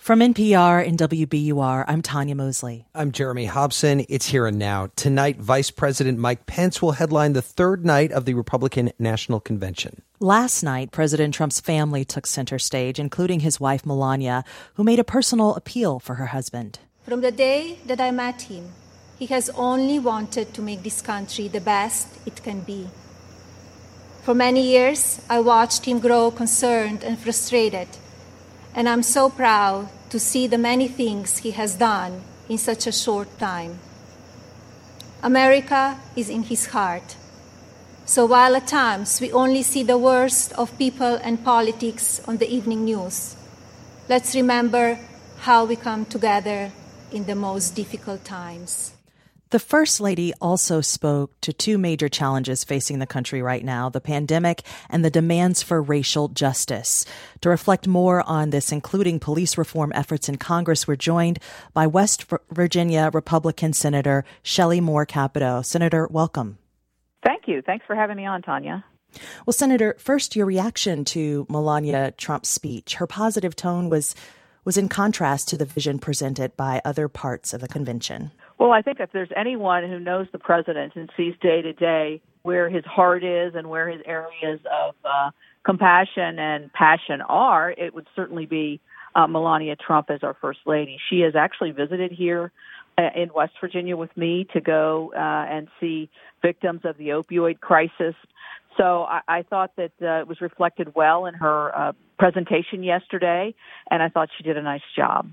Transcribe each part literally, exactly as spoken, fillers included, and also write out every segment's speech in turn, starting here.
From N P R and W B U R, I'm Tanya Mosley. I'm Jeremy Hobson. It's Here and Now. Tonight, Vice President Mike Pence will headline the third night of the Republican National Convention. Last night, President Trump's family took center stage, including his wife, Melania, who made a personal appeal for her husband. From the day that I met him, he has only wanted to make this country the best it can be. For many years, I watched him grow concerned and frustrated, and I'm so proud to see the many things he has done in such a short time. America is in his heart. So while at times we only see the worst of people and politics on the evening news, let's remember how we come together in the most difficult times. The First Lady also spoke to two major challenges facing the country right now, the pandemic and the demands for racial justice. To reflect more on this, including police reform efforts in Congress, we're joined by West Virginia Republican Senator Shelley Moore Capito. Senator, welcome. Thank you. Thanks for having me on, Tanya. Well, Senator, first, your reaction to Melania Trump's speech. Her positive tone was was in contrast to the vision presented by other parts of the convention. Well, I think if there's anyone who knows the president and sees day to day where his heart is and where his areas of uh, compassion and passion are, it would certainly be uh, Melania Trump as our First Lady. She has actually visited here uh, in West Virginia with me to go uh, and see victims of the opioid crisis. So I, I thought that uh, it was reflected well in her uh, presentation yesterday, and I thought she did a nice job.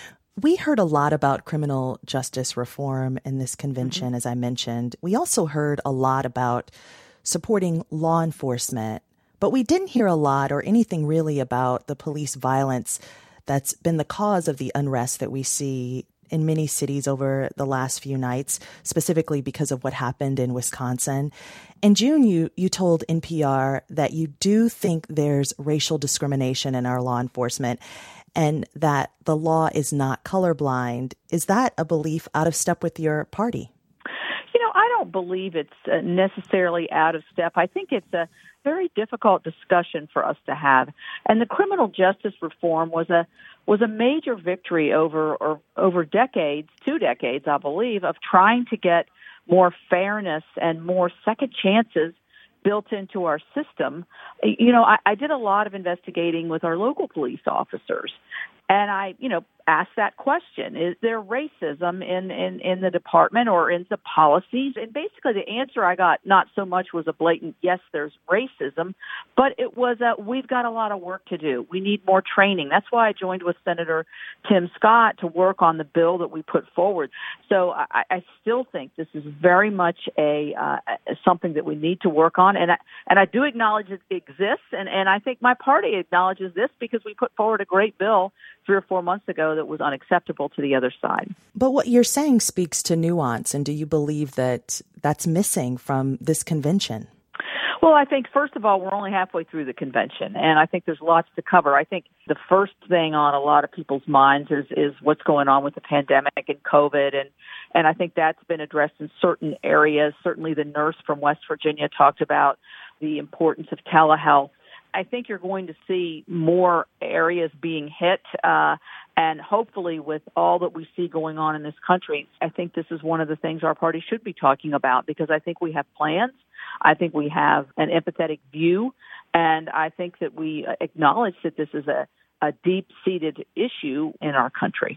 We heard a lot about criminal justice reform in this convention, mm-hmm. as I mentioned. We also heard a lot about supporting law enforcement, but we didn't hear a lot or anything really about the police violence that's been the cause of the unrest that we see in many cities over the last few nights, specifically because of what happened in Wisconsin. In June, you, you told N P R that you do think there's racial discrimination in our law enforcement and that the law is not colorblind. Is that a belief out of step with your party? You know, I don't believe it's uh, necessarily out of step. I think it's a very difficult discussion for us to have. And the criminal justice reform was a was a major victory over or over decades, two decades, I believe, of trying to get more fairness and more second chances built into our system. You know, I, I did a lot of investigating with our local police officers, and I, you know, asked that question: is there racism in, in, in the department or in the policies? And basically, the answer I got not so much was a blatant yes, there's racism, but it was a we've got a lot of work to do. We need more training. That's why I joined with Senator Tim Scott to work on the bill that we put forward. So I, I still think this is very much a uh, something that we need to work on, and I, and I do acknowledge it exists, and, and I think my party acknowledges this because we put forward a great bill three or four months ago that was unacceptable to the other side. But what you're saying speaks to nuance, and do you believe that that's missing from this convention? Well, I think, first of all, we're only halfway through the convention, and I think there's lots to cover. I think the first thing on a lot of people's minds is, is what's going on with the pandemic and COVID, and, and I think that's been addressed in certain areas. Certainly the nurse from West Virginia talked about the importance of telehealth. I think you're going to see more areas being hit, uh, and hopefully with all that we see going on in this country, I think this is one of the things our party should be talking about, because I think we have plans. I think we have an empathetic view, and I think that we acknowledge that this is a, a deep-seated issue in our country.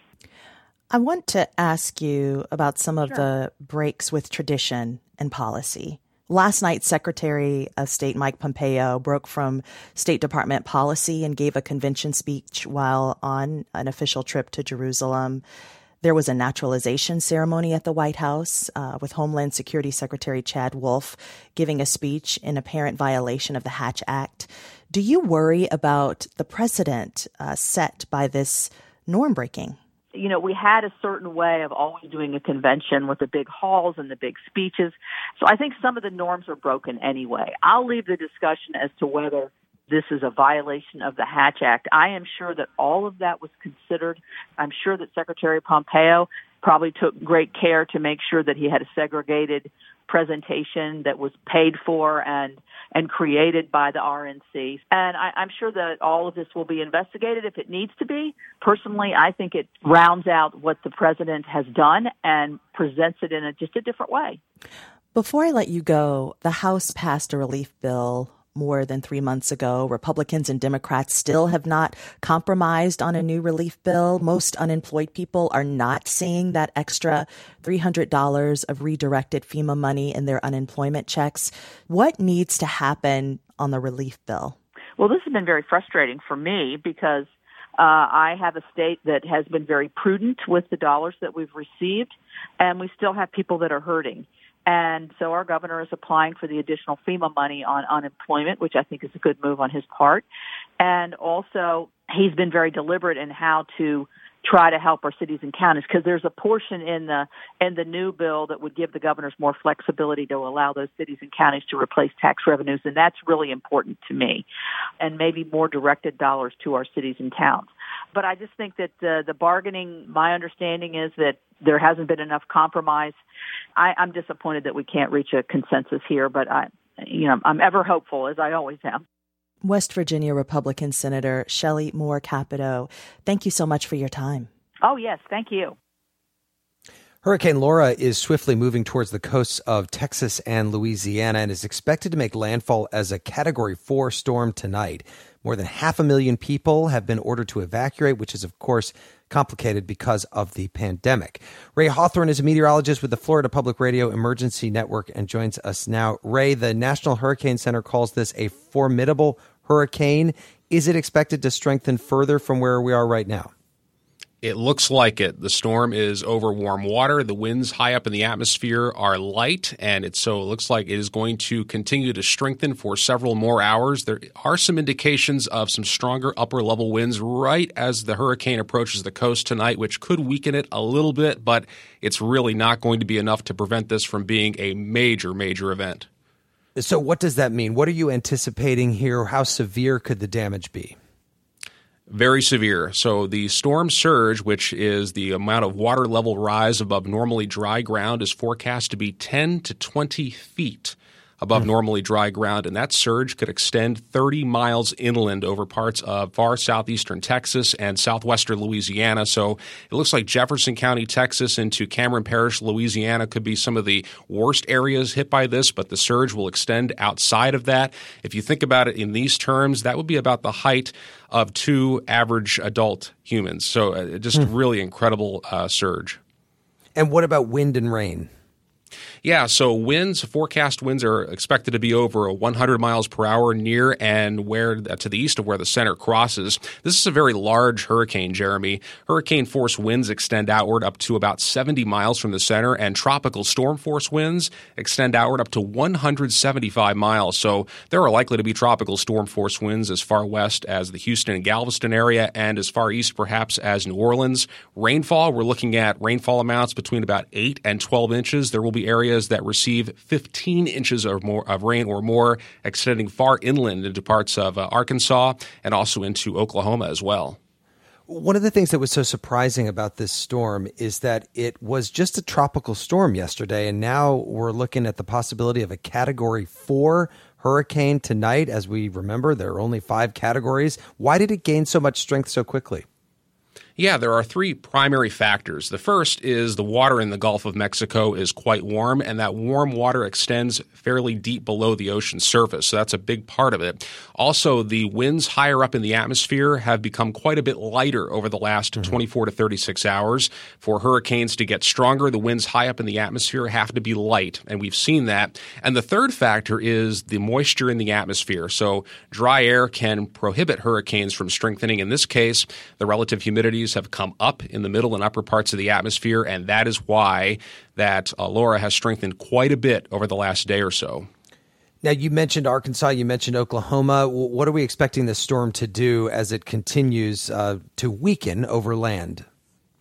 I want to ask you about some of Sure. the breaks with tradition and policy. Last night, Secretary of State Mike Pompeo broke from State Department policy and gave a convention speech while on an official trip to Jerusalem. There was a naturalization ceremony at the White House uh, with Homeland Security Secretary Chad Wolf giving a speech in apparent violation of the Hatch Act. Do you worry about the precedent uh, set by this norm breaking? You know, we had a certain way of always doing a convention with the big halls and the big speeches. So I think some of the norms are broken anyway. I'll leave the discussion as to whether this is a violation of the Hatch Act. I am sure that all of that was considered. I'm sure that Secretary Pompeo probably took great care to make sure that he had a segregated presentation that was paid for and and created by the R N C. And I, I'm sure that all of this will be investigated if it needs to be. Personally, I think it rounds out what the president has done and presents it in a, just a different way. Before I let you go, the House passed a relief bill more than three months ago. Republicans and Democrats still have not compromised on a new relief bill. Most unemployed people are not seeing that extra three hundred dollars of redirected FEMA money in their unemployment checks. What needs to happen on the relief bill? Well, this has been very frustrating for me because uh, I have a state that has been very prudent with the dollars that we've received, and we still have people that are hurting. And so our governor is applying for the additional FEMA money on unemployment, which I think is a good move on his part. And also, he's been very deliberate in how to try to help our cities and counties, because there's a portion in the in the new bill that would give the governors more flexibility to allow those cities and counties to replace tax revenues, and that's really important to me, and maybe more directed dollars to our cities and towns. But I just think that uh, the bargaining, my understanding is that there hasn't been enough compromise. I, I'm disappointed that we can't reach a consensus here, but I, you know, I'm ever hopeful, as I always am. West Virginia Republican Senator Shelley Moore Capito, thank you so much for your time. Oh, yes, thank you. Hurricane Laura is swiftly moving towards the coasts of Texas and Louisiana and is expected to make landfall as a Category four storm tonight. More than half a million people have been ordered to evacuate, which is, of course, complicated because of the pandemic. Ray Hawthorne is a meteorologist with the Florida Public Radio Emergency Network and joins us now. Ray, the National Hurricane Center calls this a formidable hurricane. Is it expected to strengthen further from where we are right now? It looks like it. The storm is over warm water. The winds high up in the atmosphere are light, and it so it looks like it is going to continue to strengthen for several more hours. There are some indications of some stronger upper-level winds right as the hurricane approaches the coast tonight, which could weaken it a little bit, but it's really not going to be enough to prevent this from being a major, major event. So what does that mean? What are you anticipating here? How severe could the damage be? Very severe. So the storm surge, which is the amount of water level rise above normally dry ground, is forecast to be ten to twenty feet above mm. normally dry ground, and that surge could extend thirty miles inland over parts of far southeastern Texas and southwestern Louisiana. So it looks like Jefferson County, Texas, into Cameron Parish, Louisiana, could be some of the worst areas hit by this, but the surge will extend outside of that. If you think about it in these terms, that would be about the height of two average adult humans. So uh, just mm. really incredible uh, surge. And what about wind and rain? Yeah, so winds, forecast winds are expected to be over one hundred miles per hour near and where to the east of where the center crosses. This is a very large hurricane, Jeremy. Hurricane force winds extend outward up to about seventy miles from the center, and tropical storm force winds extend outward up to one hundred seventy-five miles. So there are likely to be tropical storm force winds as far west as the Houston and Galveston area and as far east perhaps as New Orleans. Rainfall, we're looking at rainfall amounts between about eight and twelve inches. There will be areas that receive fifteen inches or more of rain or more, extending far inland into parts of uh, Arkansas and also into Oklahoma as well. One of the things that was so surprising about this storm is that it was just a tropical storm yesterday, and now we're looking at the possibility of a Category four hurricane tonight. As we remember, there are only five categories. Why did it gain so much strength so quickly? Yeah, there are three primary factors. The first is the water in the Gulf of Mexico is quite warm, and that warm water extends fairly deep below the ocean surface, so that's a big part of it. Also, the winds higher up in the atmosphere have become quite a bit lighter over the last mm-hmm. twenty-four to thirty-six hours. For hurricanes to get stronger, the winds high up in the atmosphere have to be light, and we've seen that. And the third factor is the moisture in the atmosphere. So dry air can prohibit hurricanes from strengthening. In this case, the relative humidity have come up in the middle and upper parts of the atmosphere, and that is why that uh, Laura has strengthened quite a bit over the last day or so. Now, you mentioned Arkansas, you mentioned Oklahoma. What are we expecting this storm to do as it continues uh, to weaken over land?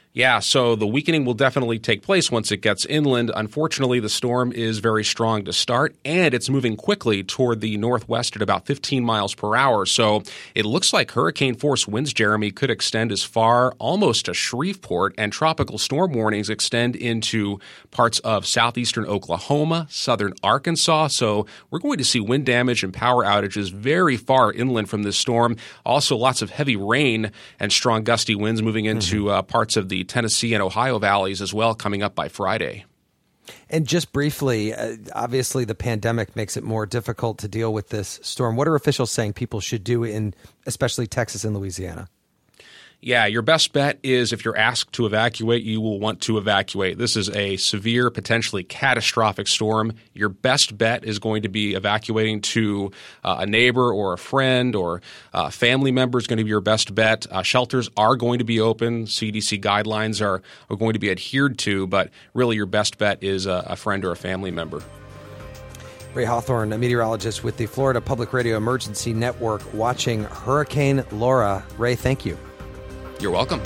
Yeah, so the weakening will definitely take place once it gets inland. Unfortunately, the storm is very strong to start, and it's moving quickly toward the northwest at about fifteen miles per hour. So it looks like hurricane-force winds, Jeremy, could extend as far almost to Shreveport, and tropical storm warnings extend into parts of southeastern Oklahoma, southern Arkansas. So we're going to see wind damage and power outages very far inland from this storm. Also, lots of heavy rain and strong gusty winds moving into mm-hmm. uh, parts of the Tennessee and Ohio valleys as well coming up by Friday. And just briefly, uh, obviously the pandemic makes it more difficult to deal with this storm. What are officials saying people should do in especially Texas and Louisiana? Yeah, your best bet is if you're asked to evacuate, you will want to evacuate. This is a severe, potentially catastrophic storm. Your best bet is going to be evacuating to uh, a neighbor or a friend or a family member is going to be your best bet. Uh, shelters are going to be open. C D C guidelines are, are going to be adhered to, but really your best bet is a, a friend or a family member. Ray Hawthorne, a meteorologist with the Florida Public Radio Emergency Network, watching Hurricane Laura. Ray, thank you. You're welcome.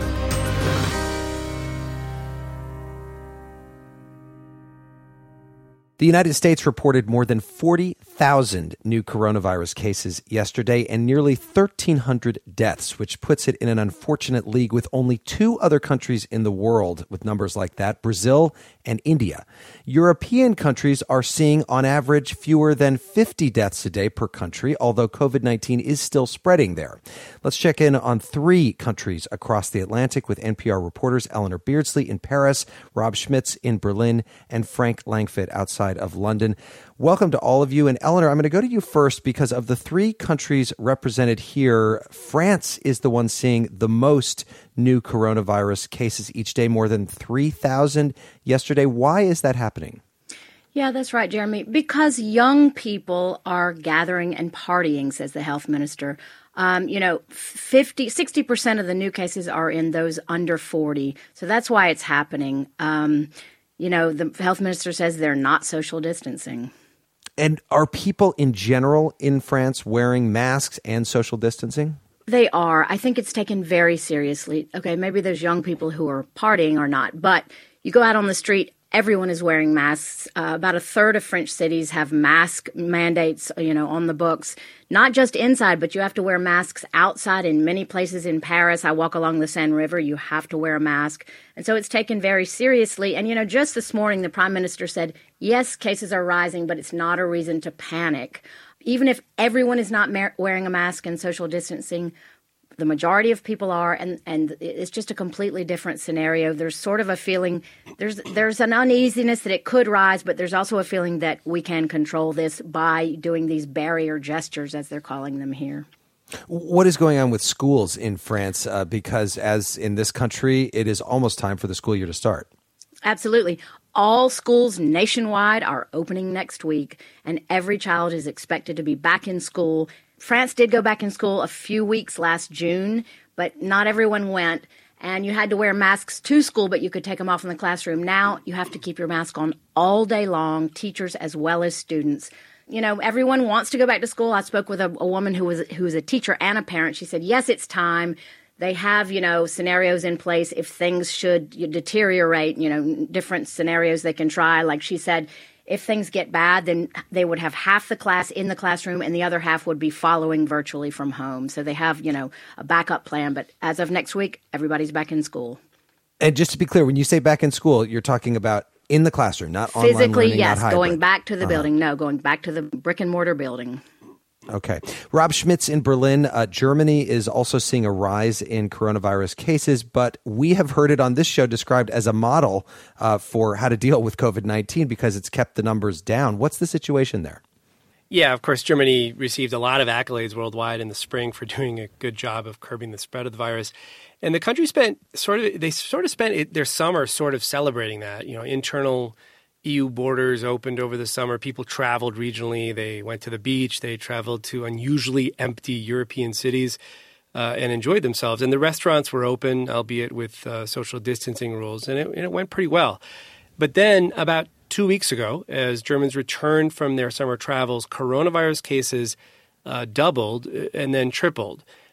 The United States reported more than forty thousand new coronavirus cases yesterday and nearly thirteen hundred deaths, which puts it in an unfortunate league with only two other countries in the world with numbers like that, Brazil and India. European countries are seeing, on average, fewer than fifty deaths a day per country, although covid nineteen is still spreading there. Let's check in on three countries across the Atlantic with N P R reporters Eleanor Beardsley in Paris, Rob Schmitz in Berlin, and Frank Langfitt outside of London. Welcome to all of you. And Eleanor, I'm going to go to you first because of the three countries represented here, France is the one seeing the most new coronavirus cases each day, more than three thousand yesterday. Why is that happening? Yeah, that's right, Jeremy. Because young people are gathering and partying, says the health minister. Um, you know, fifty, sixty percent of the new cases are in those under forty. So that's why it's happening. Um, You know, the health minister says they're not social distancing. And are people in general in France wearing masks and social distancing? They are. I think it's taken very seriously. Okay, maybe those young people who are partying are not, but you go out on the street, everyone is wearing masks. Uh, about a third of French cities have mask mandates, you know, on the books. Not just inside, but you have to wear masks outside in many places in Paris. I walk along the Seine River. You have to wear a mask. And so it's taken very seriously. And, you know, just this morning, the prime minister said, yes, cases are rising, but it's not a reason to panic. Even if everyone is not ma- wearing a mask and social distancing, the majority of people are, and, and it's just a completely different scenario. There's sort of a feeling, there's there's an uneasiness that it could rise, but there's also a feeling that we can control this by doing these barrier gestures, as they're calling them here. What is going on with schools in France? Uh, because as in this country, it is almost time for the school year to start. Absolutely. All schools nationwide are opening next week, and every child is expected to be back in school. France did go back in school a few weeks last June, but not everyone went. And you had to wear masks to school, but you could take them off in the classroom. Now you have to keep your mask on all day long, teachers as well as students. You know, everyone wants to go back to school. I spoke with a, a woman who was who was a teacher and a parent. She said, yes, it's time. They have, you know, scenarios in place if things should deteriorate, you know, different scenarios they can try. Like she said, if things get bad, then they would have half the class in the classroom and the other half would be following virtually from home. So they have, you know, a backup plan. But as of next week, everybody's back in school. And just to be clear, when you say back in school, you're talking about in the classroom, not online learning, physically, yes, not hybrid. Going back to the uh-huh. building. No, going back to the brick and mortar building. Okay. Rob Schmitz in Berlin. Uh, Germany is also seeing a rise in coronavirus cases, but we have heard it on this show described as a model uh, for how to deal with covid nineteen because it's kept the numbers down. What's the situation there? Yeah, of course, Germany received a lot of accolades worldwide in the spring for doing a good job of curbing the spread of the virus. And the country spent sort of, they sort of spent it, their summer sort of celebrating that, you know, internal E U borders opened over the summer. People traveled regionally. They went to the beach. They traveled to unusually empty European cities uh, and enjoyed themselves. And the restaurants were open, albeit with uh, social distancing rules, and it, and it went pretty well. But then about two weeks ago, as Germans returned from their summer travels, coronavirus cases uh, doubled and then tripled.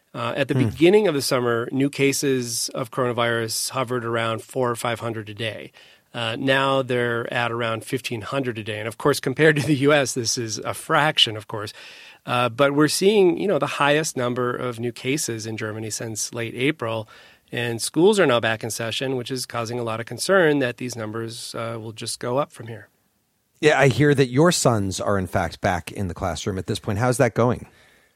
Uh, at the hmm. beginning of the summer, new cases of coronavirus hovered around four or five hundred a day. Uh, now they're at around fifteen hundred a day. And of course, compared to the U S, this is a fraction, of course. Uh, but we're seeing, you know, the highest number of new cases in Germany since late April. And schools are now back in session, which is causing a lot of concern that these numbers uh, will just go up from here. Yeah, I hear that your sons are, in fact, back in the classroom at this point. How's that going?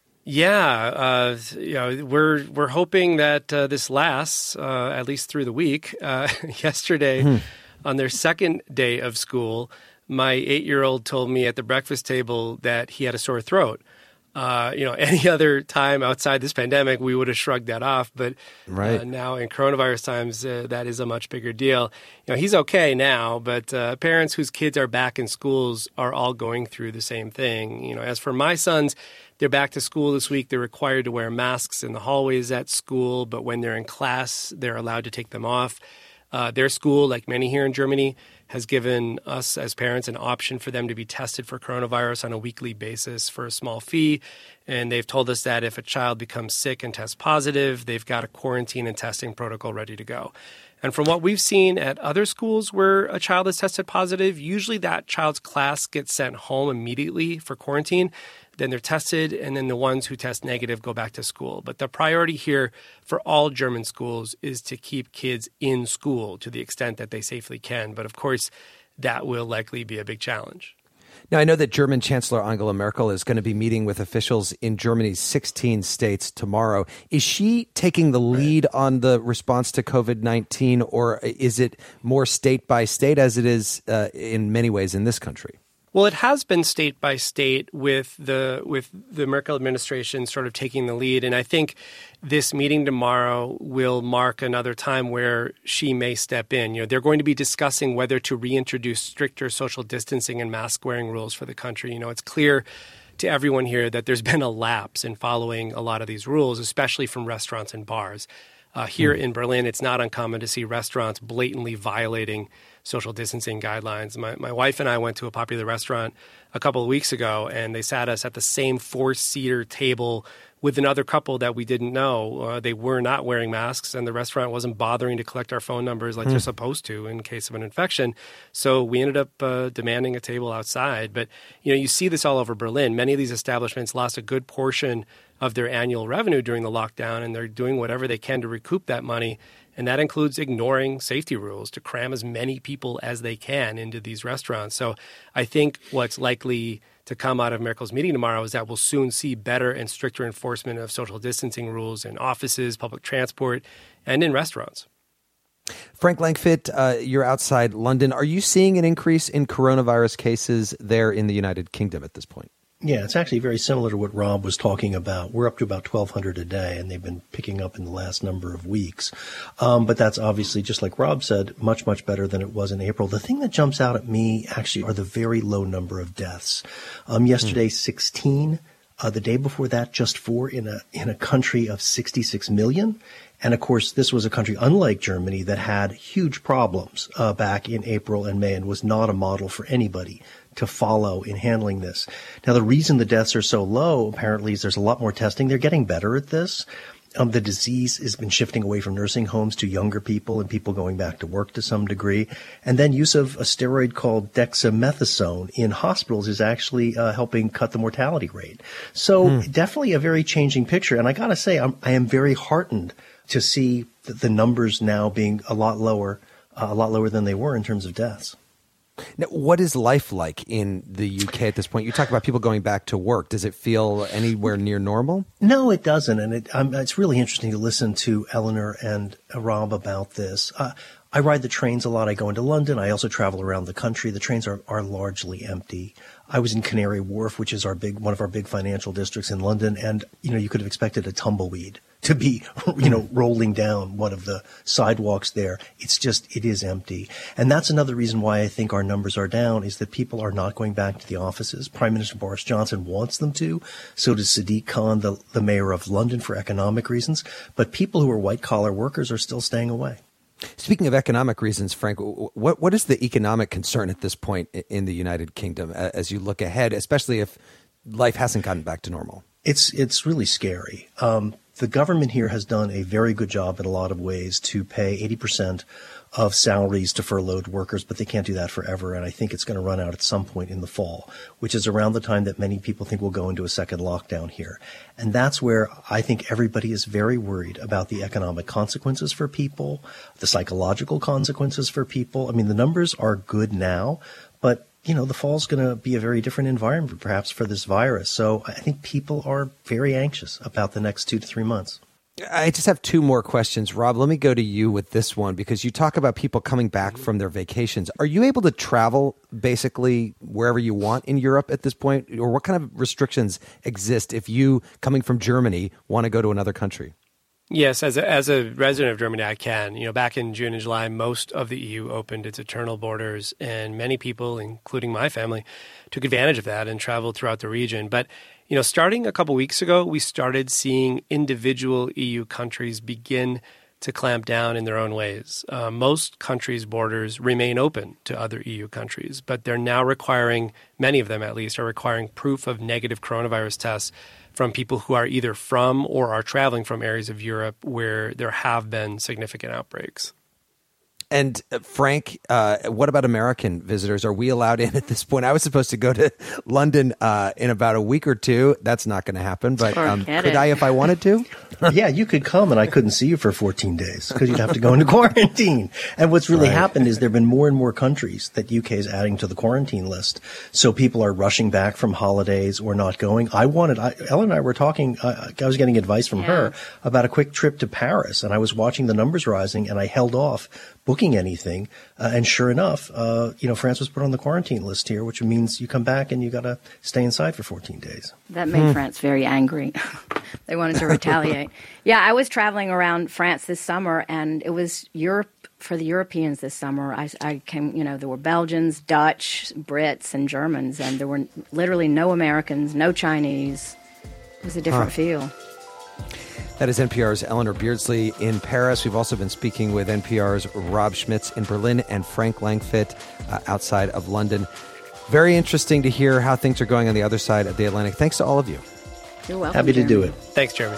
Yeah, uh, you know, we're we're hoping that uh, this lasts uh, at least through the week. Uh, yesterday, mm-hmm. on their second day of school, my eight-year-old told me at the breakfast table that he had a sore throat. Uh, you know, any other time outside this pandemic, we would have shrugged that off. But right. uh, now in coronavirus times, uh, that is a much bigger deal. You know, he's okay now, but uh, parents whose kids are back in schools are all going through the same thing. You know, as for my sons, they're back to school this week. They're required to wear masks in the hallways at school, but when they're in class, they're allowed to take them off. Uh, their school, like many here in Germany, has given us as parents an option for them to be tested for coronavirus on a weekly basis for a small fee. And they've told us that if a child becomes sick and tests positive, they've got a quarantine and testing protocol ready to go. And from what we've seen at other schools where a child is tested positive, usually that child's class gets sent home immediately for quarantine. Then they're tested, and then the ones who test negative go back to school. But the priority here for all German schools is to keep kids in school to the extent that they safely can. But of course, that will likely be a big challenge. Now, I know that German Chancellor Angela Merkel is going to be meeting with officials in Germany's sixteen states tomorrow. Is she taking the lead on the response to COVID nineteen, or is it more state by state as it is uh, in many ways in this country? Well, it has been state by state with the with the Merkel administration sort of taking the lead. And I think this meeting tomorrow will mark another time where she may step in. You know, they're going to be discussing whether to reintroduce stricter social distancing and mask wearing rules for the country. You know, it's clear to everyone here that there's been a lapse in following a lot of these rules, especially from restaurants and bars. Uh, here mm. in Berlin, it's not uncommon to see restaurants blatantly violating social distancing guidelines. My, my wife and I went to a popular restaurant a couple of weeks ago, and they sat us at the same four-seater table with another couple that we didn't know. Uh, they were not wearing masks, and the restaurant wasn't bothering to collect our phone numbers like mm. they're supposed to in case of an infection. So we ended up uh, demanding a table outside. But, you know, you see this all over Berlin. Many of these establishments lost a good portion of their annual revenue during the lockdown, and they're doing whatever they can to recoup that money. And that includes ignoring safety rules to cram as many people as they can into these restaurants. So I think what's likely to come out of Merkel's meeting tomorrow is that we'll soon see better and stricter enforcement of social distancing rules in offices, public transport, and in restaurants. Frank Langfitt, uh, you're outside London. Are you seeing an increase in coronavirus cases there in the United Kingdom at this point? Yeah, it's actually very similar to what Rob was talking about. We're up to about twelve hundred a day, and they've been picking up in the last number of weeks. Um, but that's obviously, just like Rob said, much, much better than it was in April. The thing that jumps out at me actually are the very low number of deaths. Um, yesterday, mm. sixteen. Uh, the day before that, just four in a in a country of sixty-six million. And, of course, this was a country, unlike Germany, that had huge problems uh, back in April and May and was not a model for anybody to follow in handling this. Now, the reason the deaths are so low, apparently, is there's a lot more testing. They're getting better at this. Um, the disease has been shifting away from nursing homes to younger people and people going back to work to some degree. And then use of a steroid called dexamethasone in hospitals is actually uh, helping cut the mortality rate. So hmm. definitely a very changing picture. And I got to say, I'm, I am very heartened to see the, the numbers now being a lot lower, uh, a lot lower than they were in terms of deaths. Now, what is life like in the U K at this point? You talk about people going back to work. Does it feel anywhere near normal? No, it doesn't. And it, um, it's really interesting to listen to Eleanor and Rob about this. Uh, I ride the trains a lot. I go into London. I also travel around the country. The trains are, are largely empty. I was in Canary Wharf, which is our big one of our big financial districts in London. And, you know, you could have expected a tumbleweed to be, you know, rolling down one of the sidewalks there. It's just, it is empty. And that's another reason why I think our numbers are down, is that people are not going back to the offices. Prime Minister Boris Johnson wants them to. So does Sadiq Khan, the, the mayor of London, for economic reasons. But people who are white-collar workers are still staying away. Speaking of economic reasons, Frank, what what is the economic concern at this point in the United Kingdom as you look ahead, especially if life hasn't gotten back to normal? It's it's really scary. Um, the government here has done a very good job in a lot of ways to pay eighty percent of salaries to furloughed workers, but they can't do that forever. And I think it's going to run out at some point in the fall, which is around the time that many people think we'll go into a second lockdown here. And that's where I think everybody is very worried about the economic consequences for people, the psychological consequences for people. I mean, the numbers are good now, but you know, the fall's going to be a very different environment perhaps for this virus. So I think people are very anxious about the next two to three months. I just have two more questions. Rob, let me go to you with this one because you talk about people coming back from their vacations. Are you able to travel basically wherever you want in Europe at this point? Or what kind of restrictions exist if you, coming from Germany, want to go to another country? Yes, as a, as a resident of Germany, I can. You know, back in June and July, most of the E U opened its internal borders, and many people, including my family, took advantage of that and traveled throughout the region. But you know, starting a couple weeks ago, we started seeing individual E U countries begin to clamp down in their own ways. Uh, most countries' borders remain open to other E U countries, but they're now requiring, many of them at least, are requiring proof of negative coronavirus tests from people who are either from or are traveling from areas of Europe where there have been significant outbreaks. And uh, Frank, uh, what about American visitors? Are we allowed in at this point? I was supposed to go to London uh, in about a week or two. That's not going to happen. But um, could I if I wanted to? Yeah, you could come, and I couldn't see you for fourteen days because you'd have to go into quarantine. And what's really right. happened is there have been more and more countries that U K is adding to the quarantine list. So people are rushing back from holidays or not going. I wanted, I, Ellen and I were talking, uh, I was getting advice from yeah. her about a quick trip to Paris, and I was watching the numbers rising, and I held off booking anything. Uh, and sure enough, uh, you know, France was put on the quarantine list here, which means you come back and you got to stay inside for fourteen days. That made hmm. France very angry. They wanted to retaliate. Yeah, I was traveling around France this summer, and it was Europe for the Europeans this summer. I, I came, you know, there were Belgians, Dutch, Brits, and Germans, and there were literally no Americans, no Chinese. It was a different huh. feel. That is N P R's Eleanor Beardsley in Paris. We've also been speaking with N P R's Rob Schmitz in Berlin and Frank Langfitt uh, outside of London. Very interesting to hear how things are going on the other side of the Atlantic. Thanks to all of you. You're welcome, Happy to Jeremy. do it. Thanks, Jeremy.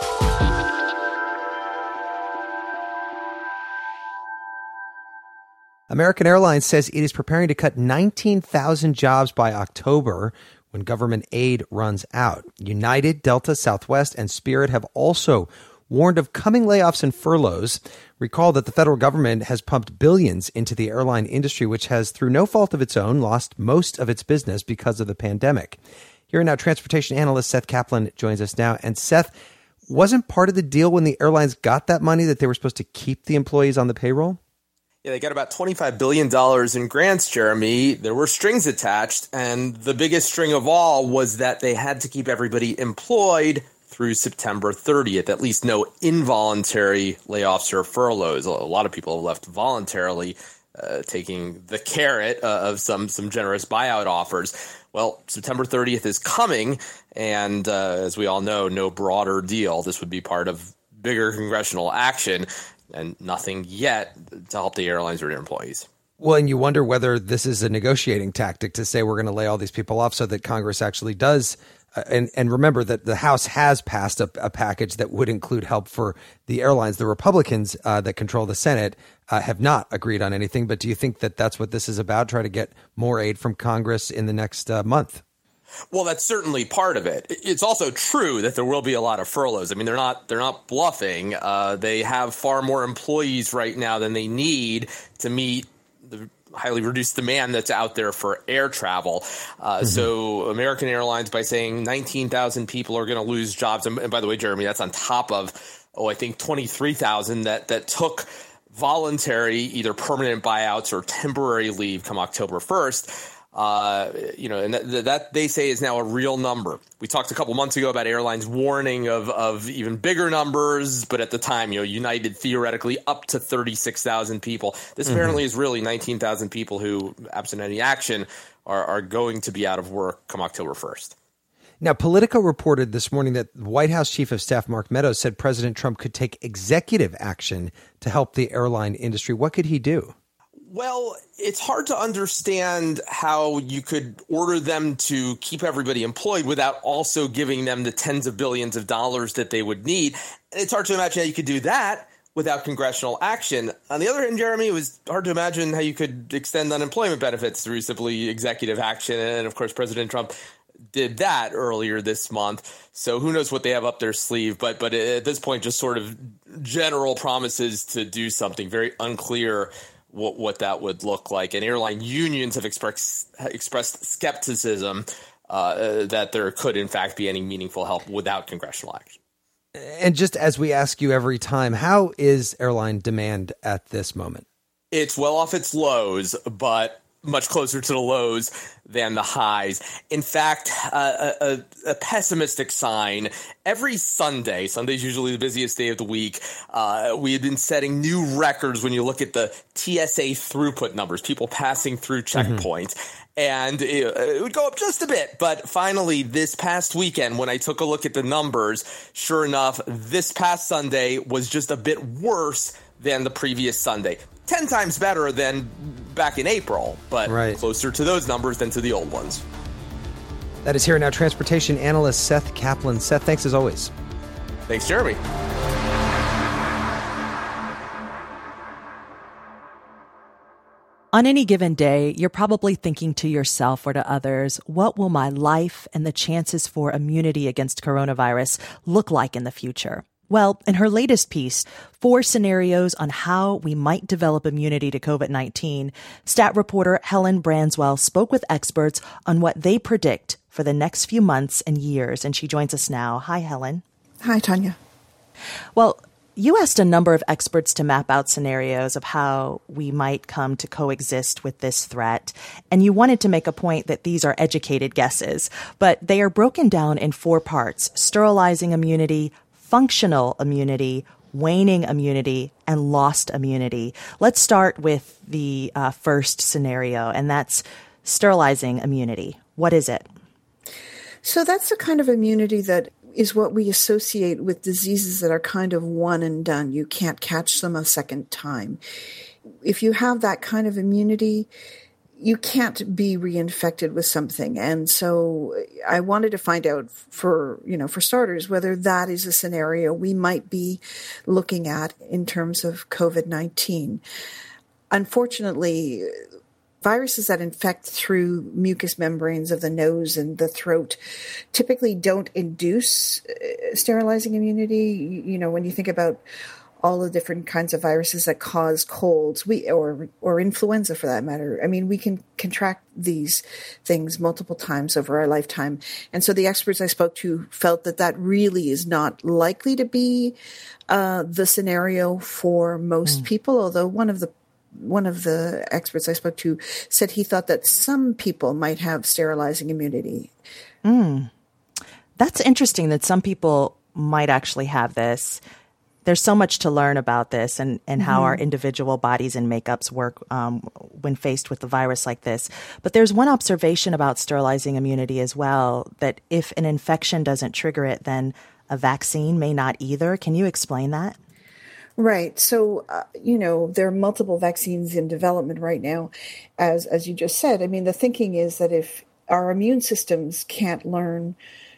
American Airlines says it is preparing to cut nineteen thousand jobs by October when government aid runs out. United, Delta, Southwest, and Spirit have also warned of coming layoffs and furloughs. Recall that the federal government has pumped billions into the airline industry, which has, through no fault of its own, lost most of its business because of the pandemic. Here and now, transportation analyst Seth Kaplan joins us now. And Seth, wasn't part of the deal when the airlines got that money that they were supposed to keep the employees on the payroll? Yeah, they got about twenty-five billion dollars in grants, Jeremy. There were strings attached, and the biggest string of all was that they had to keep everybody employed through September thirtieth, at least no involuntary layoffs or furloughs. A lot of people have left voluntarily, uh, taking the carrot uh, of some, some generous buyout offers. Well, September thirtieth is coming, and uh, as we all know, no broader deal. This would be part of bigger congressional action, and nothing yet to help the airlines or their employees. Well, and you wonder whether this is a negotiating tactic to say we're going to lay all these people off so that Congress actually does. Uh, and, and remember that the House has passed a, a package that would include help for the airlines. The Republicans uh, that control the Senate uh, have not agreed on anything. But do you think that that's what this is about, try to get more aid from Congress in the next uh, month? Well, that's certainly part of it. It's also true that there will be a lot of furloughs. I mean, they're not they're not bluffing. Uh, they have far more employees right now than they need to meet the highly reduced demand that's out there for air travel. Uh, mm-hmm. So American Airlines, by saying nineteen thousand people are going to lose jobs. And, and by the way, Jeremy, that's on top of, oh, I think twenty-three thousand that, that took voluntary either permanent buyouts or temporary leave come October first. Uh, you know, and that, that they say is now a real number. We talked a couple months ago about airlines warning of, of even bigger numbers, but at the time, you know, United theoretically up to thirty-six thousand people. This mm-hmm. apparently is really nineteen thousand people who, absent any action, are, are going to be out of work come October first. Now, Politico reported this morning that White House Chief of Staff Mark Meadows said President Trump could take executive action to help the airline industry. What could he do? Well, it's hard to understand how you could order them to keep everybody employed without also giving them the tens of billions of dollars that they would need. And it's hard to imagine how you could do that without congressional action. On the other hand, Jeremy, it was hard to imagine how you could extend unemployment benefits through simply executive action. And of course, President Trump did that earlier this month. So who knows what they have up their sleeve. But but at this point, just sort of general promises to do something, very unclear what, what that would look like. And airline unions have expressed, expressed skepticism uh, that there could, in fact, be any meaningful help without congressional action. And just as we ask you every time, how is airline demand at this moment? It's well off its lows, but much closer to the lows than the highs. In fact, uh, a, a pessimistic sign, every Sunday, Sunday's usually the busiest day of the week, uh, we had been setting new records when you look at the T S A throughput numbers, people passing through checkpoints. Mm-hmm. And it, it would go up just a bit. But finally, this past weekend, when I took a look at the numbers, sure enough, this past Sunday was just a bit worse than the previous Sunday. Ten times better than back in April, but right. closer to those numbers than to the old ones. That is Here and Now transportation analyst Seth Kaplan. Seth, thanks as always. Thanks, Jeremy. On any given day, you're probably thinking to yourself or to others, what will my life and the chances for immunity against coronavirus look like in the future? Well, in her latest piece, Four Scenarios on How We Might Develop Immunity to COVID nineteen, stat reporter Helen Branswell spoke with experts on what they predict for the next few months and years, and she joins us now. Hi, Helen. Hi, Tanya. Well, you asked a number of experts to map out scenarios of how we might come to coexist with this threat, and you wanted to make a point that these are educated guesses, but they are broken down in four parts: sterilizing immunity, functional immunity, waning immunity, and lost immunity. Let's start with the uh, first scenario, and that's sterilizing immunity. What is it? So that's the kind of immunity that is what we associate with diseases that are kind of one and done. You can't catch them a second time. If you have that kind of immunity, you can't be reinfected with something. And so I wanted to find out for, you know, for starters, whether that is a scenario we might be looking at in terms of COVID nineteen. Unfortunately, viruses that infect through mucous membranes of the nose and the throat typically don't induce sterilizing immunity. You know, when you think about all the different kinds of viruses that cause colds, we or or influenza for that matter. I mean, we can contract these things multiple times over our lifetime. And so the experts I spoke to felt that that really is not likely to be uh, the scenario for most mm. people, although one of the One of the experts I spoke to said he thought that some people might have sterilizing immunity. Mm. That's interesting that some people might actually have this. There's so much to learn about this and, and how mm-hmm. our individual bodies and makeups work um, when faced with a virus like this. But there's one observation about sterilizing immunity as well, that if an infection doesn't trigger it, then a vaccine may not either. Can you explain that? Right. So, uh, you know, there are multiple vaccines in development right now, as as you just said. I mean, the thinking is that if our immune systems can't learn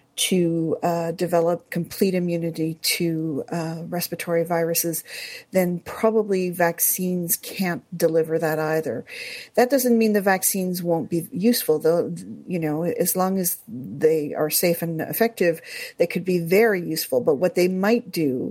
to uh, develop complete immunity to uh, respiratory viruses, then probably vaccines can't deliver that either. That doesn't mean the vaccines won't be useful, though. You know, as long as they are safe and effective, they could be very useful. But what they might do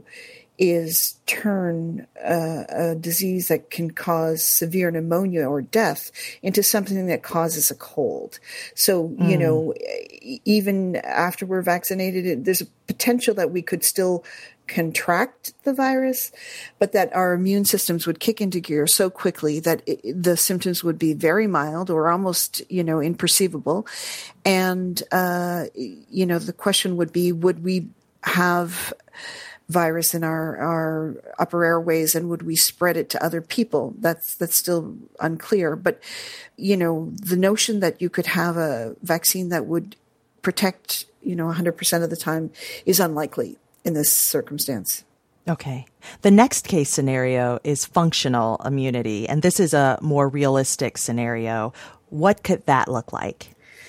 is turn uh, a disease that can cause severe pneumonia or death into something that causes a cold. So, mm. you know, even after we're vaccinated, there's a potential that we could still contract the virus, but that our immune systems would kick into gear so quickly that it, the symptoms would be very mild or almost, you know, imperceivable. And, uh, you know, the question would be, would we have virus in our, our upper airways, and would we spread it to other people? That's that's still unclear. But, you know, the notion that you could have a vaccine that would protect, you know, one hundred percent of the time is unlikely in this circumstance. Okay. The next case scenario is functional immunity, and this is a more realistic scenario. What could that look like?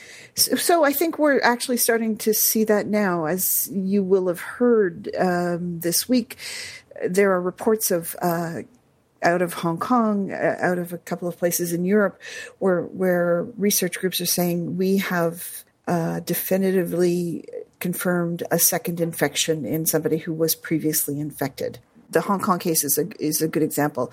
So I think we're actually starting to see that now. As you will have heard um, this week, there are reports of uh, out of Hong Kong, uh, out of a couple of places in Europe, where where research groups are saying we have uh, definitively confirmed a second infection in somebody who was previously infected. The Hong Kong case is a, is a good example.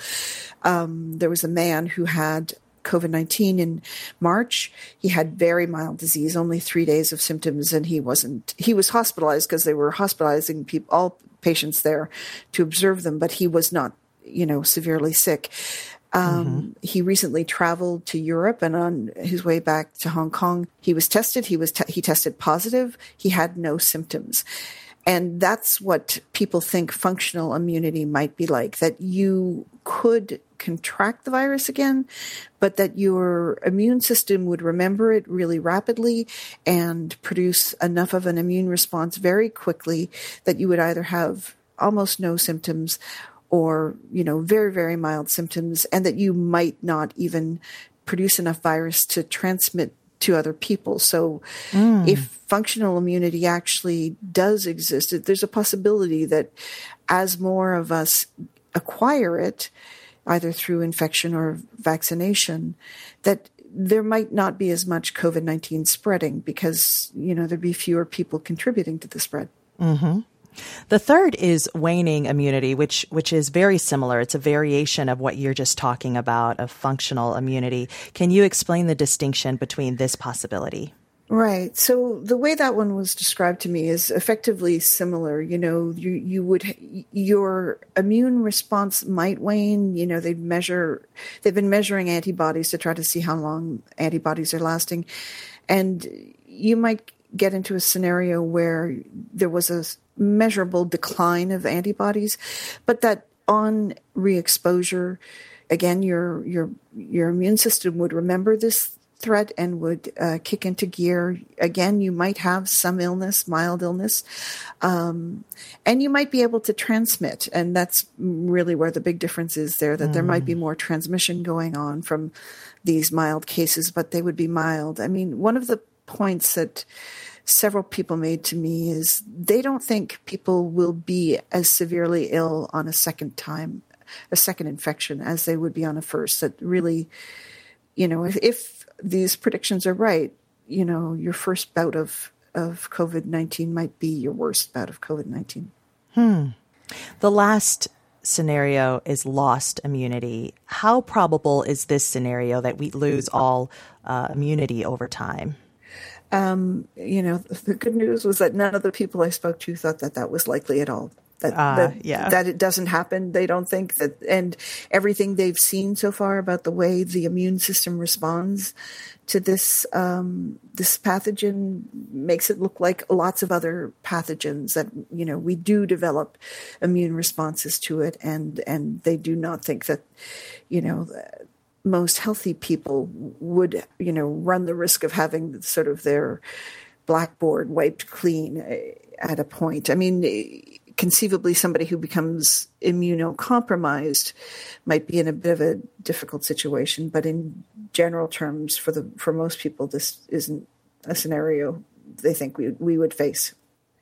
Um, there was a man who had COVID nineteen in March. He had very mild disease, only three days of symptoms, and he wasn't, he was hospitalized because they were hospitalizing people, all patients there to observe them, but he was not, you know, severely sick. Um, mm-hmm. He recently traveled to Europe, and on his way back to Hong Kong, he was tested. He was, te- he tested positive. He had no symptoms. And that's what people think functional immunity might be like, that you could contract the virus again, but that your immune system would remember it really rapidly and produce enough of an immune response very quickly that you would either have almost no symptoms or, you know, very, very mild symptoms, and that you might not even produce enough virus to transmit to other people. So mm. if functional immunity actually does exist, there's a possibility that as more of us acquire it, either through infection or vaccination, that there might not be as much COVID nineteen spreading because, you know, there'd be fewer people contributing to the spread. Mm-hmm. The third is waning immunity, which which is very similar. It's a variation of what you're just talking about, of functional immunity. Can you explain the distinction between this possibility? Right. So the way that one was described to me is effectively similar. You know, you, you would, your immune response might wane. You know, they'd measure, they've been measuring antibodies to try to see how long antibodies are lasting. And you might get into a scenario where there was a measurable decline of antibodies, but that on re-exposure, again, your, your, your immune system would remember this threat and would uh, kick into gear. Again, you might have some illness, mild illness, um, and you might be able to transmit. And that's really where the big difference is there, that mm. there might be more transmission going on from these mild cases, but they would be mild. I mean, one of the points that several people made to me is they don't think people will be as severely ill on a second time, a second infection, as they would be on a first. That really, you know, if, if these predictions are right, you know, your first bout of, of COVID nineteen might be your worst bout of COVID nineteen. Hmm. The last scenario is lost immunity. How probable is this scenario that we lose all uh, immunity over time? Um, you know, the good news was that none of the people I spoke to thought that that was likely at all. That, uh, that, yeah. that it doesn't happen. They don't think that, and everything they've seen so far about the way the immune system responds to this, um, this pathogen makes it look like lots of other pathogens that, you know, we do develop immune responses to it. And, and they do not think that, you know, most healthy people would, you know, run the risk of having sort of their blackboard wiped clean at a point. I mean, conceivably somebody who becomes immunocompromised might be in a bit of a difficult situation, but in general terms, for the for most people, this isn't a scenario they think we we would face.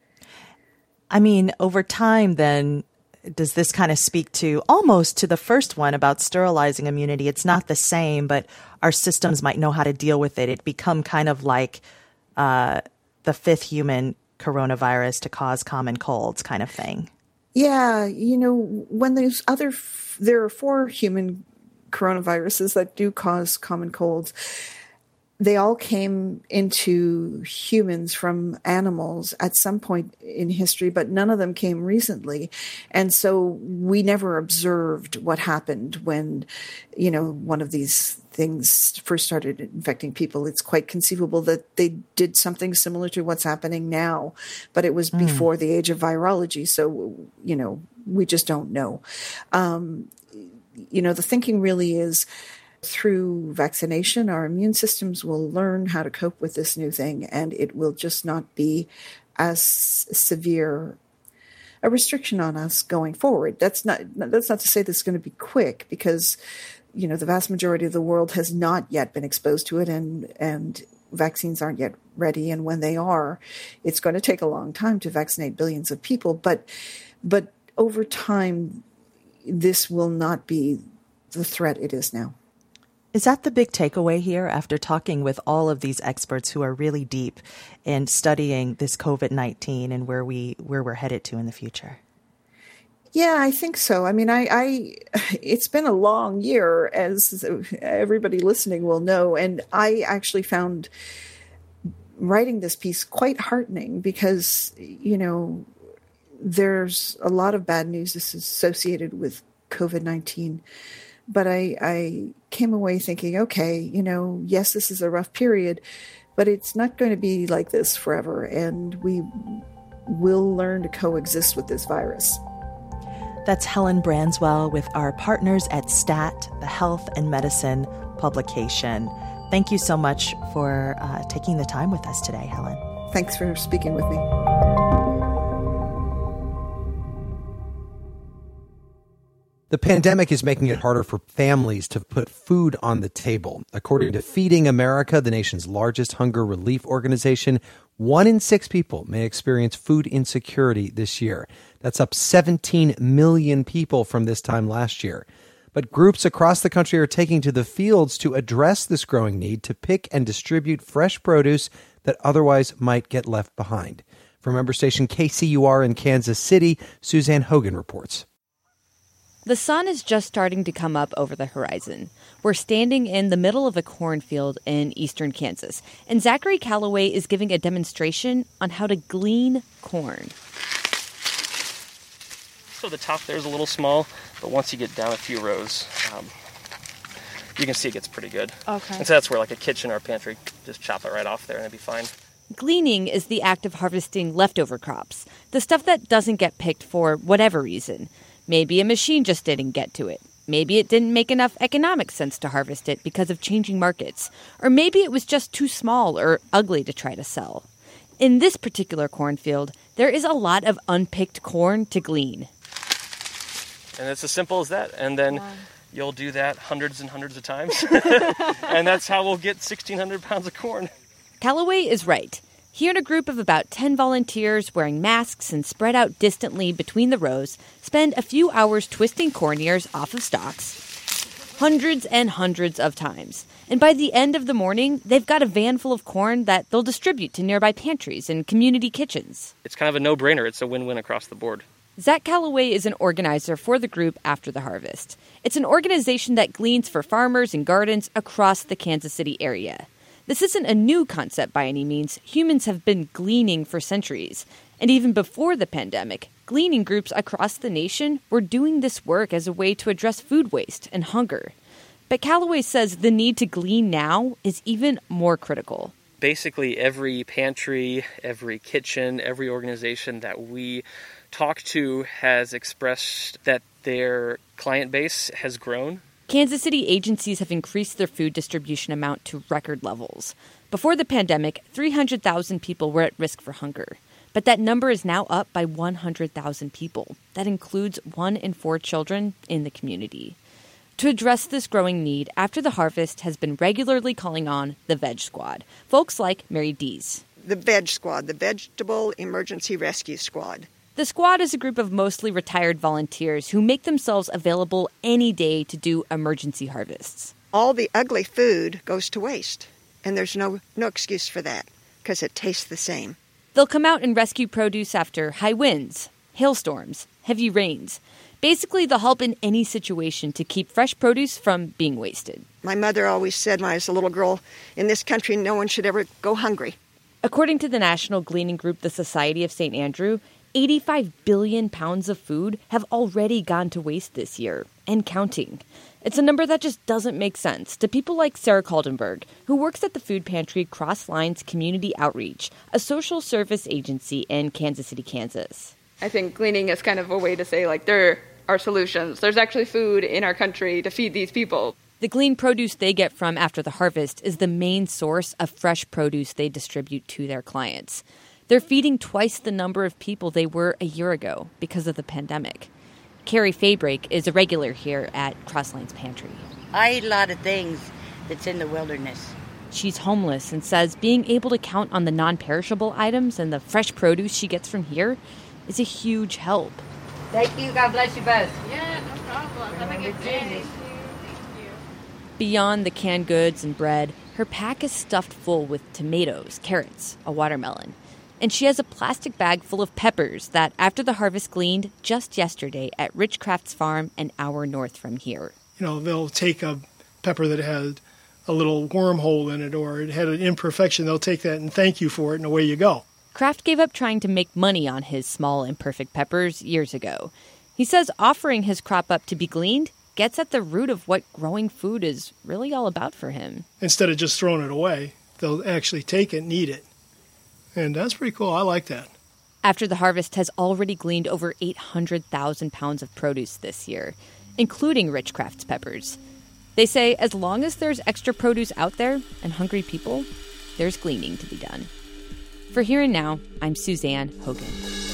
I mean, over time, then, does this kind of speak to almost to the first one about sterilizing immunity? It's not the same, but our systems might know how to deal with it. It become kind of like uh, the fifth human coronavirus to cause common colds kind of thing. Yeah. You know, when there's other, f- there are four human coronaviruses that do cause common colds. They all came into humans from animals at some point in history, but none of them came recently. And so we never observed what happened when, you know, one of these things first started infecting people. It's quite conceivable that they did something similar to what's happening now, but it was mm. before the age of virology. So, you know, we just don't know. Um, you know, the thinking really is, through vaccination, our immune systems will learn how to cope with this new thing, and it will just not be as severe a restriction on us going forward. That's not that's not to say this is going to be quick, because you know the vast majority of the world has not yet been exposed to it, and and vaccines aren't yet ready. And when they are, it's going to take a long time to vaccinate billions of people. But but over time, this will not be the threat it is now. Is that the big takeaway here after talking with all of these experts who are really deep in studying this COVID nineteen and where we where we're headed to in the future? Yeah, I think so. I mean, I, I it's been a long year, as everybody listening will know, and I actually found writing this piece quite heartening because, you know, there's a lot of bad news that's associated with COVID nineteen. But I, I came away thinking, okay, you know, yes, this is a rough period, but it's not going to be like this forever. And we will learn to coexist with this virus. That's Helen Branswell with our partners at STAT, the Health and Medicine publication. Thank you so much for uh, taking the time with us today, Helen. Thanks for speaking with me. The pandemic is making it harder for families to put food on the table. According to Feeding America, the nation's largest hunger relief organization, one in six people may experience food insecurity this year. That's up seventeen million people from this time last year. But groups across the country are taking to the fields to address this growing need to pick and distribute fresh produce that otherwise might get left behind. From member station K C U R in Kansas City, Suzanne Hogan reports. The sun is just starting to come up over the horizon. We're standing in the middle of a cornfield in eastern Kansas, and Zachary Calloway is giving a demonstration on how to glean corn. So the top there is a little small, but once you get down a few rows, um, you can see it gets pretty good. Okay. And so that's where like a kitchen or pantry, just chop it right off there and it'll be fine. Gleaning is the act of harvesting leftover crops, the stuff that doesn't get picked for whatever reason. Maybe a machine just didn't get to it. Maybe it didn't make enough economic sense to harvest it because of changing markets. Or maybe it was just too small or ugly to try to sell. In this particular cornfield, there is a lot of unpicked corn to glean. And it's as simple as that. And then wow. You'll do that hundreds and hundreds of times. And that's how we'll get sixteen hundred pounds of corn. Calloway is right. He and a group of about ten volunteers wearing masks and spread out distantly between the rows spend a few hours twisting corn ears off of stalks, hundreds and hundreds of times. And by the end of the morning, they've got a van full of corn that they'll distribute to nearby pantries and community kitchens. It's kind of a no-brainer. It's a win-win across the board. Zach Calloway is an organizer for the group After the Harvest. It's an organization that gleans for farmers and gardens across the Kansas City area. This isn't a new concept by any means. Humans have been gleaning for centuries. And even before the pandemic, gleaning groups across the nation were doing this work as a way to address food waste and hunger. But Calloway says the need to glean now is even more critical. Basically, every pantry, every kitchen, every organization that we talk to has expressed that their client base has grown. Kansas City agencies have increased their food distribution amount to record levels. Before the pandemic, three hundred thousand people were at risk for hunger. But that number is now up by one hundred thousand people. That includes one in four children in the community. To address this growing need, After the Harvest has been regularly calling on the Veg Squad, folks like Mary Dees. The Veg Squad, the Vegetable Emergency Rescue Squad. The squad is a group of mostly retired volunteers who make themselves available any day to do emergency harvests. All the ugly food goes to waste, and there's no, no excuse for that, because it tastes the same. They'll come out and rescue produce after high winds, hailstorms, heavy rains. Basically, they'll help in any situation to keep fresh produce from being wasted. My mother always said when I was a little girl, in this country, no one should ever go hungry. According to the national gleaning group, the Society of Saint Andrew, eighty-five billion pounds of food have already gone to waste this year, and counting. It's a number that just doesn't make sense to people like Sarah Kaldenberg, who works at the food pantry Cross Lines Community Outreach, a social service agency in Kansas City, Kansas. I think gleaning is kind of a way to say, like, there are solutions. There's actually food in our country to feed these people. The gleaned produce they get from After the Harvest is the main source of fresh produce they distribute to their clients. They're feeding twice the number of people they were a year ago because of the pandemic. Carrie Fabrake is a regular here at Crosslines Pantry. I eat a lot of things that's in the wilderness. She's homeless and says being able to count on the non-perishable items and the fresh produce she gets from here is a huge help. Thank you. God bless you both. Yeah, no problem. Have a good day. Beyond the canned goods and bread, her pack is stuffed full with tomatoes, carrots, a watermelon. And she has a plastic bag full of peppers that, after the harvest, gleaned just yesterday at Richcraft's farm an hour north from here. You know, they'll take a pepper that had a little wormhole in it or it had an imperfection. They'll take that and thank you for it, and away you go. Kraft gave up trying to make money on his small, imperfect peppers years ago. He says offering his crop up to be gleaned gets at the root of what growing food is really all about for him. Instead of just throwing it away, they'll actually take it and eat it. And that's pretty cool. I like that. After the Harvest has already gleaned over eight hundred thousand pounds of produce this year, including Richcraft's peppers. They say as long as there's extra produce out there and hungry people, there's gleaning to be done. For Here and Now, I'm Suzanne Hogan.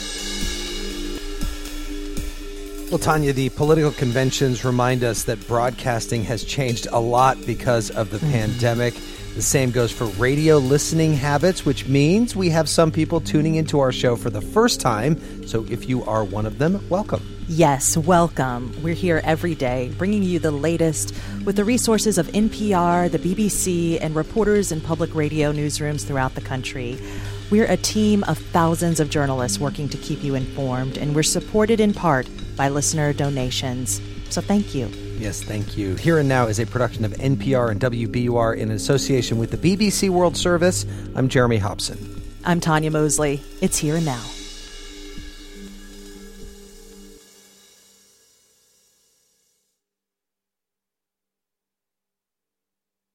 Well, Tanya, the political conventions remind us that broadcasting has changed a lot because of the mm-hmm. pandemic. The same goes for radio listening habits, which means we have some people tuning into our show for the first time. So if you are one of them, welcome. Yes, welcome. We're here every day bringing you the latest with the resources of N P R, the B B C, and reporters in public radio newsrooms throughout the country. We're a team of thousands of journalists working to keep you informed, and we're supported in part by listener donations. So thank you. Yes, thank you. Here and Now is a production of N P R and W B U R in association with the B B C World Service. I'm Jeremy Hobson. I'm Tanya Mosley. It's Here and Now.